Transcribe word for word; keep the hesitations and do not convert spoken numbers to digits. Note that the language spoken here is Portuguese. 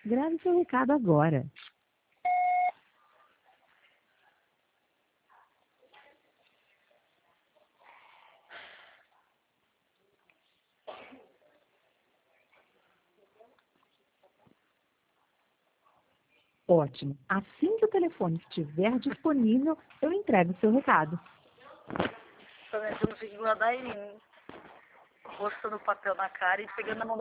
Grave seu recado agora. Ótimo. Assim que o telefone estiver disponível, eu entrego o seu recado. Também eu não fico igual a da Irene, roçando papel na cara e pegando a mão